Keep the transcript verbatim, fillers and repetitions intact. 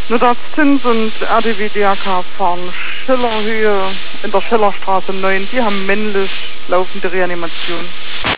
Notarztins und R D W D R K fahren Schillerhöhe in der Schillerstraße neun. Die haben männlich laufende Reanimation.